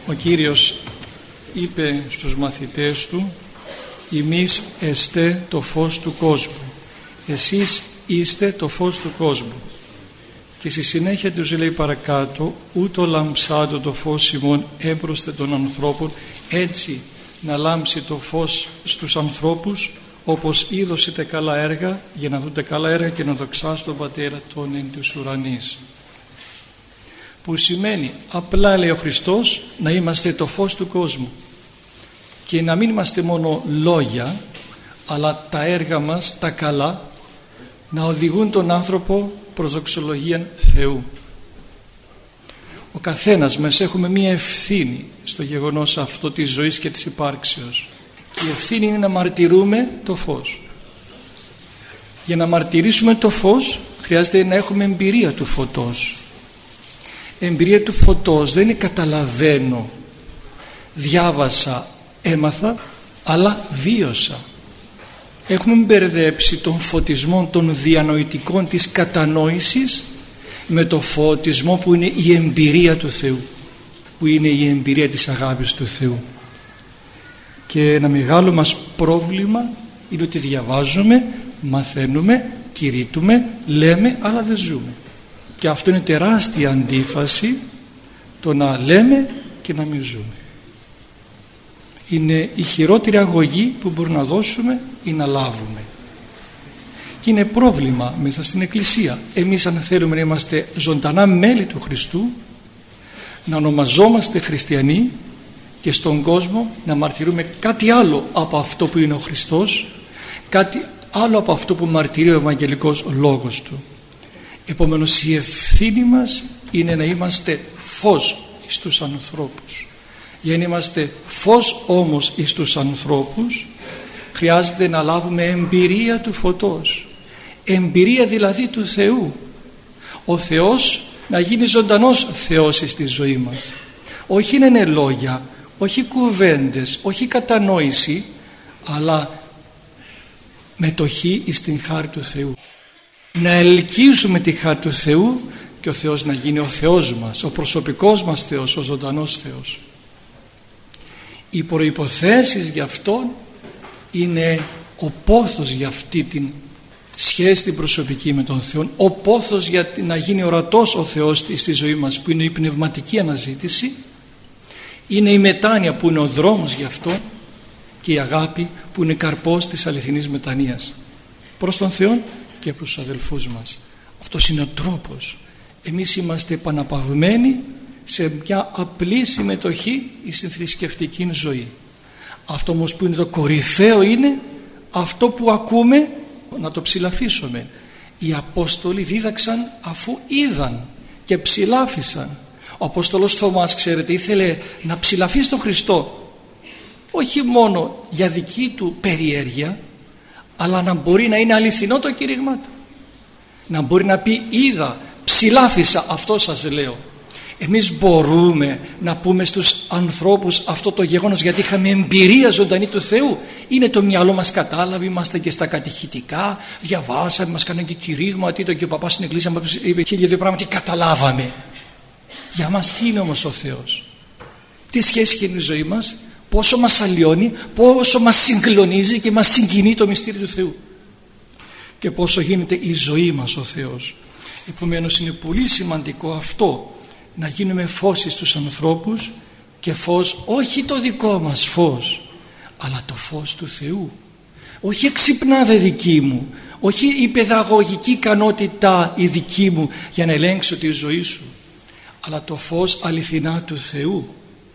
Ο Κύριος είπε στους μαθητές του: «Εμείς εστέ το φως του κόσμου, εσείς είστε το φως του κόσμου». Και στη συνέχεια τους λέει παρακάτω: «Ούτω λαμψάτο το φως ημών έμπροσθε των ανθρώπων, έτσι να λάμψει το φως στους ανθρώπους, όπως είδωσετε καλά έργα, για να δούτε καλά έργα και να δοξάσετε τον Πατέρα των εν τους ουρανείς». Που σημαίνει απλά, λέει ο Χριστός, να είμαστε το φως του κόσμου και να μην είμαστε μόνο λόγια, αλλά τα έργα μας, τα καλά, να οδηγούν τον άνθρωπο προς δοξολογία Θεού. Ο καθένας μας έχουμε μία ευθύνη στο γεγονός αυτό της ζωής και της υπάρξεως, και η ευθύνη είναι να μαρτυρούμε το φως. Για να μαρτυρήσουμε το φως χρειάζεται να έχουμε εμπειρία του φωτός. Εμπειρία του φωτός δεν είναι καταλαβαίνω, διάβασα, έμαθα, αλλά βίωσα. Έχουμε μπερδέψει τον φωτισμό των διανοητικών της κατανόησης με το φωτισμό που είναι η εμπειρία του Θεού, που είναι η εμπειρία της αγάπης του Θεού. Και ένα μεγάλο μας πρόβλημα είναι ότι διαβάζουμε, μαθαίνουμε, κηρύττουμε, λέμε, αλλά δεν ζούμε. Και αυτό είναι τεράστια αντίφαση, το να λέμε και να μην ζούμε. Είναι η χειρότερη αγωγή που μπορούμε να δώσουμε ή να λάβουμε. Και είναι πρόβλημα μέσα στην Εκκλησία. Εμείς, αν θέλουμε να είμαστε ζωντανά μέλη του Χριστού, να ονομαζόμαστε χριστιανοί και στον κόσμο να μαρτυρούμε κάτι άλλο από αυτό που είναι ο Χριστός, κάτι άλλο από αυτό που μαρτυρεί ο Ευαγγελικός Λόγος Του. Επομένως η ευθύνη μας είναι να είμαστε φως εις τους ανθρώπους. Για να είμαστε φως όμως εις τους ανθρώπους χρειάζεται να λάβουμε εμπειρία του φωτός, εμπειρία δηλαδή του Θεού. Ο Θεός να γίνει ζωντανός Θεός στη ζωή μας, όχι να είναι λόγια, όχι κουβέντες, όχι κατανόηση, αλλά μετοχή εις την χάρη του Θεού. Να ελκύσουμε τη χάρη του Θεού και ο Θεός να γίνει ο Θεός μας, ο προσωπικός μας Θεός, ο ζωντανός Θεός. Οι προϋποθέσεις για αυτόν είναι ο πόθος για αυτή την σχέση την προσωπική με τον Θεό, ο πόθος για να γίνει ορατός ο Θεός στη ζωή μας, που είναι η πνευματική αναζήτηση, είναι η μετάνοια που είναι ο δρόμος γι' αυτό, και η αγάπη που είναι καρπός της αληθινής μετανοίας προς τον Θεό και προς τους αδελφούς μας. Αυτός είναι ο τρόπος. Εμείς είμαστε επαναπαυμένοι σε μια απλή συμμετοχή στην θρησκευτική ζωή. Αυτό όμως που είναι το κορυφαίο είναι αυτό που ακούμε, να το ψηλαφίσουμε. Οι Απόστολοι δίδαξαν αφού είδαν και ψηλάφισαν. Ο Απόστολος Θωμάς, ξέρετε, ήθελε να ψηλαφίσει τον Χριστό, όχι μόνο για δική του περιέργεια, αλλά να μπορεί να είναι αληθινό το κήρυγμά του, να μπορεί να πει είδα, ψηλάφισα, αυτό σας λέω. Εμείς μπορούμε να πούμε στους ανθρώπους αυτό το γεγονός γιατί είχαμε εμπειρία ζωντανή του Θεού? Είναι το μυαλό μας κατάλαβε, είμαστε και στα κατηχητικά, διαβάσαμε, μας κάνανε και κηρύγμα, τι το και ο παπάς στην εκκλησία μας είπε 1002 πράγματα και καταλάβαμε. Για μας τι είναι όμως ο Θεός? Τι σχέση έχει η ζωή μας? Πόσο μας αλλοιώνει, πόσο μας συγκλονίζει και μας συγκινεί το μυστήριο του Θεού, και πόσο γίνεται η ζωή μας ο Θεός. Επομένως είναι πολύ σημαντικό αυτό, να γίνουμε φως στους ανθρώπους, και φως όχι το δικό μας φως, αλλά το φως του Θεού. Όχι εξυπνάδα δική μου, όχι η παιδαγωγική ικανότητα η δική μου για να ελέγξω τη ζωή σου, αλλά το φως αληθινά του Θεού.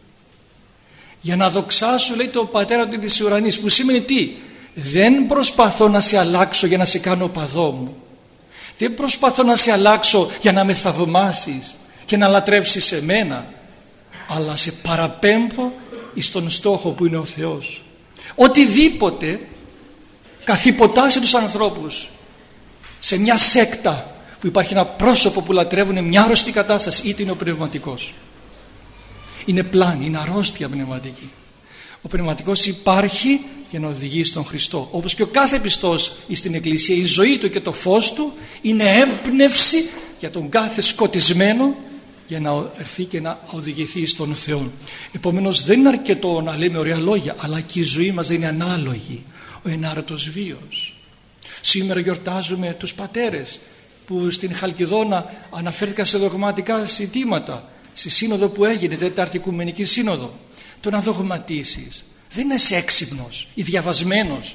Για να δοξάσω, λέει, το Πατέρα του της ουρανής, που σημαίνει τι? Δεν προσπαθώ να σε αλλάξω για να σε κάνω παδό μου, δεν προσπαθώ να σε αλλάξω για να με θαυμάσεις και να λατρεύσεις εμένα, αλλά σε παραπέμπω εις τον στόχο που είναι ο Θεός. Οτιδήποτε καθυποτάσει τους ανθρώπους σε μια σέκτα που υπάρχει ένα πρόσωπο που λατρεύουν μια αρρωστή κατάσταση, είτε είναι ο πνευματικός, είναι πλάνη, είναι αρρώστια πνευματική. Ο πνευματικός υπάρχει για να οδηγεί στον Χριστό, όπως και ο κάθε πιστός στην Εκκλησία. Η ζωή του και το φως του είναι έμπνευση για τον κάθε σκοτισμένο για να έρθει και να οδηγηθεί στον Θεό. Επομένως δεν είναι αρκετό να λέμε ωραία λόγια, αλλά και η ζωή μας δεν είναι ανάλογη. Ο ενάρετος βίος. Σήμερα γιορτάζουμε τους πατέρες που στην Χαλκιδόνα αναφέρθηκαν σε δογματικά ζητήματα, στη σύνοδο που έγινε, Τέταρτη Οικουμενική Σύνοδο. Το να δογματίσεις δεν είναι έξυπνος ή διαβασμένος.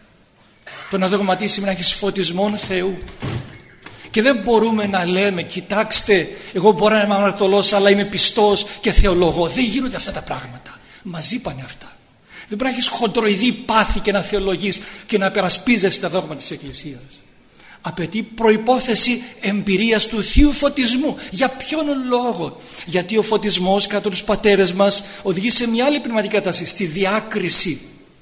Το να δογματίσεις είναι να έχεις φωτισμόν Θεού. Και δεν μπορούμε να λέμε, κοιτάξτε, εγώ μπορώ να είμαι αμαρτωλός, αλλά είμαι πιστός και θεολογώ. Δεν γίνονται αυτά τα πράγματα. Μαζί πάνε αυτά. Δεν μπορεί να έχεις χοντροειδή πάθη και να θεολογείς και να περασπίζεσαι τα δόγματα της Εκκλησίας. Απαιτεί προϋπόθεση εμπειρίας του Θείου φωτισμού. Για ποιον λόγο? Γιατί ο φωτισμός κατά τους πατέρες μας οδηγεί σε μια άλλη πνευματική κατάσταση, στη διάκριση.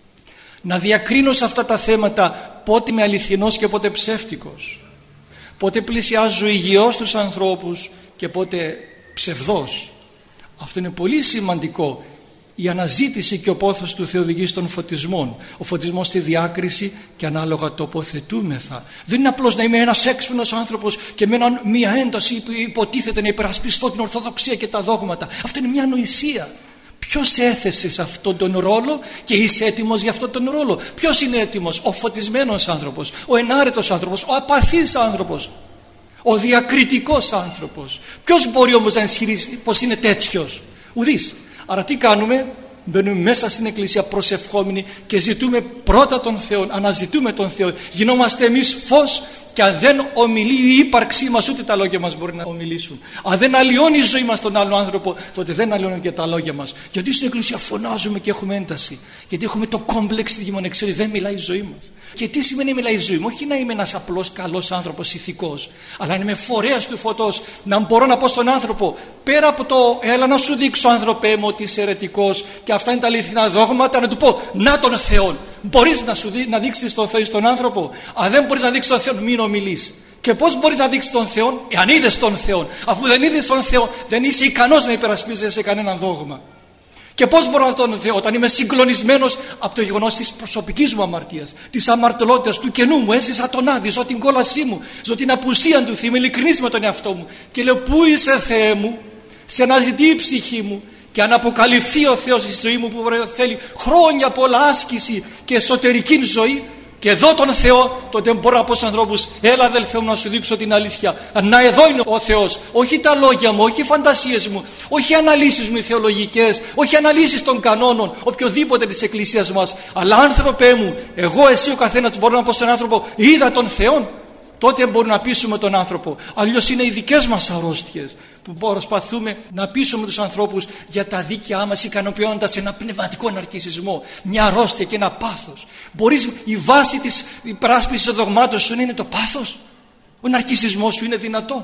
Να διακρίνω σε αυτά τα θέματα πότε είμαι αληθινός και πότε ψεύτικος. Πότε πλησιάζω υγιώς τους ανθρώπους και πότε ψευδός. Αυτό είναι πολύ σημαντικό. Η αναζήτηση και ο πόθος του Θεού οδηγεί στον φωτισμό. Ο φωτισμός στη διάκριση και ανάλογα τοποθετούμεθα. Δεν είναι απλώς να είμαι ένας έξυπνος άνθρωπος και με μια ένταση που υποτίθεται να υπερασπιστώ την Ορθοδοξία και τα δόγματα. Αυτό είναι μια ανοησία. Ποιος έθεσε σε αυτόν τον ρόλο και είσαι έτοιμος για αυτόν τον ρόλο? Ποιος είναι έτοιμος? Ο φωτισμένος άνθρωπος, ο ενάρετος άνθρωπος, ο απαθής άνθρωπος, ο διακριτικός άνθρωπος. Ποιος μπορεί όμως να ισχυρίσει πως είναι τέτοιος? Ουδής. Άρα τι κάνουμε? Μπαίνουμε μέσα στην Εκκλησία προσευχόμενοι και ζητούμε πρώτα τον Θεό, αναζητούμε τον Θεό. Γινόμαστε εμείς φως και αν δεν ομιλεί η ύπαρξή μας, ούτε τα λόγια μας μπορεί να ομιλήσουν. Αν δεν αλλοιώνει η ζωή μας τον άλλο άνθρωπο, τότε δεν αλλοιώνουν και τα λόγια μας. Γιατί στην Εκκλησία φωνάζουμε και έχουμε ένταση? Γιατί έχουμε το κόμπλεξ τη γεμονεξία, δεν μιλάει η ζωή μας. Και τι σημαίνει μιλάει η ζωή μου? Όχι να είμαι ένας απλός καλός άνθρωπος ηθικός, αλλά να είμαι φορέας του φωτός, να μπορώ να πω στον άνθρωπο, πέρα από το έλα να σου δείξω άνθρωπέ μου ότι είσαι αιρετικός και αυτά είναι τα αληθινά δόγματα, να του πω να τον Θεό. Μπορείς να δείξεις τον Θεό στον άνθρωπο? Αν δεν μπορείς να δείξεις τον Θεό, μην ομιλείς. Και πώς μπορείς να δείξεις τον Θεό? Εάν είδες τον Θεό. Αφού δεν είδες τον Θεό, δεν είσαι ικανός να υπερασπίζεσαι κανέναν δόγμα. Και πώς μπορώ να τον Θεό? Όταν είμαι συγκλονισμένος από το γεγονός της προσωπικής μου αμαρτίας, της αμαρτωλότητας, του κενού μου, έζησα τον άδει, ζω την κόλασή μου, ζω την απουσία του Θεού, είμαι ειλικρινής με τον εαυτό μου και λέω πού είσαι Θεέ μου? Σε αναζητεί η ψυχή μου και αν αποκαλυφθεί ο Θεός στη ζωή μου που θέλει χρόνια πολλά άσκηση και εσωτερική ζωή και δω τον Θεό, τότε μπορώ να πω στους ανθρώπους έλα αδελφέ μου να σου δείξω την αλήθεια. Να εδώ είναι ο Θεός, όχι τα λόγια μου, όχι οι φαντασίες μου, όχι οι αναλύσεις μου οι θεολογικές, όχι οι αναλύσεις των κανόνων οποιοδήποτε της Εκκλησίας μας, αλλά άνθρωπέ μου, εγώ, εσύ, ο καθένας μπορώ να πω στον άνθρωπο είδα τον Θεό. Τότε μπορούμε να πείσουμε τον άνθρωπο. Αλλιώς είναι οι δικές μας αρρώστιες που προσπαθούμε να πείσουμε τους ανθρώπους για τα δίκαιά μας, ικανοποιώντας ένα πνευματικό ναρκισσισμό, μια αρρώστια και ένα πάθος. Μπορείς, η βάση της υπεράσπισης των δογμάτων σου είναι το πάθος? Ο ναρκισσισμός σου είναι δυνατόν?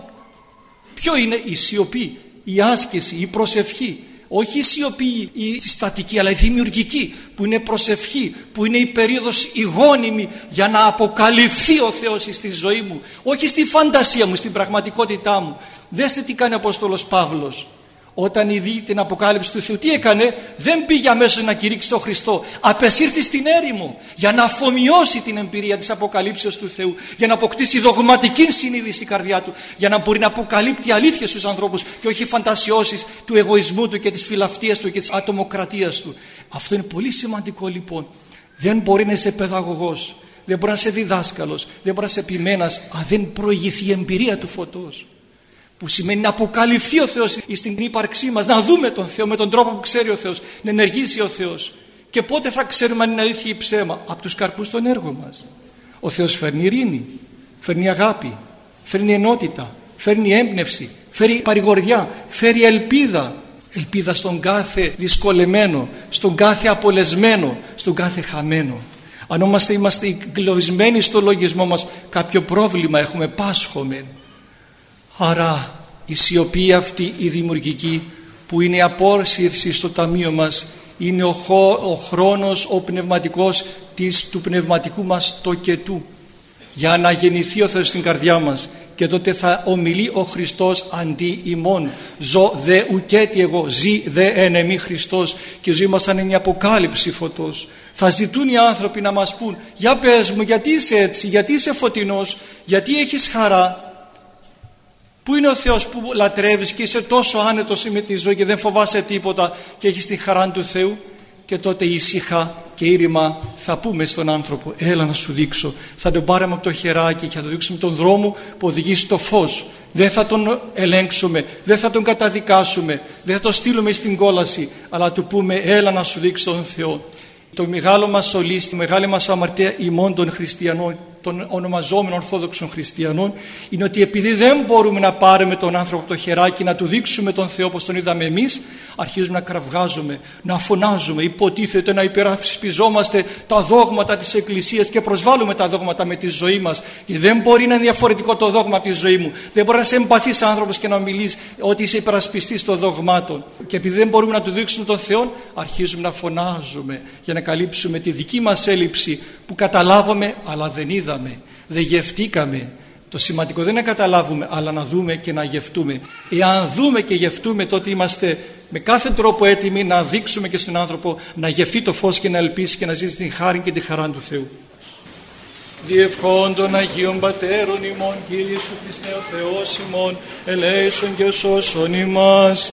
Ποιο είναι? Η σιωπή, η άσκηση, η προσευχή. Όχι η σιωπή η στατική, αλλά η δημιουργική, που είναι προσευχή, που είναι η περίοδος η γόνιμη για να αποκαλυφθεί ο Θεός στη ζωή μου, όχι στη φαντασία μου, στην πραγματικότητά μου. Δέστε τι κάνει ο Απόστολος Παύλος. Όταν είδε την αποκάλυψη του Θεού, τι έκανε? Δεν πήγε αμέσως να κηρύξει τον Χριστό. Απεσύρθη στην έρημο για να αφομοιώσει την εμπειρία της αποκαλύψεως του Θεού, για να αποκτήσει δογματική συνείδηση στην καρδιά του, για να μπορεί να αποκαλύπτει αλήθειες στους ανθρώπους και όχι φαντασιώσεις του εγωισμού του και της φιλαυτίας του και της ατομοκρατίας του. Αυτό είναι πολύ σημαντικό λοιπόν. Δεν μπορεί να είσαι παιδαγωγός, δεν μπορεί να είσαι διδάσκαλος, δεν μπορεί να είσαι επιμένας αν δεν προηγηθεί η εμπειρία του φωτός. Που σημαίνει να αποκαλυφθεί ο Θεός στην ύπαρξή μας, να δούμε τον Θεό με τον τρόπο που ξέρει ο Θεός, να ενεργήσει ο Θεός. Και πότε θα ξέρουμε αν είναι αλήθεια ή ψέμα? Από τους καρπούς των έργων μας. Ο Θεός φέρνει ειρήνη, φέρνει αγάπη, φέρνει ενότητα, φέρνει έμπνευση, φέρνει παρηγοριά, φέρνει ελπίδα. Ελπίδα στον κάθε δυσκολεμένο, στον κάθε απολεσμένο, στον κάθε χαμένο. Αν είμαστε εγκλωβισμένοι στο λογισμό μας, κάποιο πρόβλημα έχουμε, πάσχομαι. Άρα η σιωπή αυτή η δημιουργική που είναι η απόσυρση στο ταμείο μας, είναι ο χρόνος ο πνευματικός του πνευματικού μας τοκετού, για να γεννηθεί ο Θεός στην καρδιά μας, και τότε θα ομιλεί ο Χριστός αντί ημών. Ζω δε ουκέτι εγώ, ζει δε εν εμεί Χριστός. Και η ζωή μας θα είναι μια αποκάλυψη φωτός. Θα ζητούν οι άνθρωποι να μας πούν, για πες μου γιατί είσαι έτσι, γιατί είσαι φωτεινός, γιατί έχεις χαρά. Πού είναι ο Θεός που λατρεύεις και είσαι τόσο άνετος με τη ζωή και δεν φοβάσαι τίποτα και έχεις την χαρά του Θεού? Και τότε ήσυχα και ήρημα θα πούμε στον άνθρωπο, έλα να σου δείξω. Θα τον πάρουμε από το χεράκι και θα του δείξουμε τον δρόμο που οδηγεί στο φως. Δεν θα τον ελέγξουμε, δεν θα τον καταδικάσουμε, δεν θα τον στείλουμε στην κόλαση, αλλά του πούμε, έλα να σου δείξω τον Θεό. Το μεγάλο μας σωλής, τη μεγάλη μας αμαρτία ημών των χριστιανών, των ονομαζόμενων Ορθόδοξων χριστιανών, είναι ότι επειδή δεν μπορούμε να πάρουμε τον άνθρωπο από το χεράκι, να του δείξουμε τον Θεό όπως τον είδαμε εμείς, αρχίζουμε να κραυγάζουμε, να φωνάζουμε, υποτίθεται να υπερασπιζόμαστε τα δόγματα της Εκκλησίας και προσβάλλουμε τα δόγματα με τη ζωή μας. Και δεν μπορεί να είναι διαφορετικό το δόγμα από τη ζωή μου. Δεν μπορεί να είσαι εμπαθής άνθρωπος και να μιλείς ότι είσαι υπερασπιστής των δογμάτων. Και επειδή δεν μπορούμε να του δείξουμε τον Θεό, αρχίζουμε να φωνάζουμε για να καλύψουμε τη δική μας έλλειψη που καταλάβαμε αλλά δεν είδαμε. Δεν γευτήκαμε. Το σημαντικό δεν είναι να καταλάβουμε, αλλά να δούμε και να γευτούμε. Εάν δούμε και γευτούμε, τότε είμαστε με κάθε τρόπο έτοιμοι να δείξουμε και στον άνθρωπο να γευτεί το φως και να ελπίσει και να ζήσει την χάρη και τη χαρά του Θεού. Διευχών των Αγίων Πατέρων ημών, Κύριε Ιησού Χριστέ ο Θεός ημών, ελέησον και σώσον ημάς.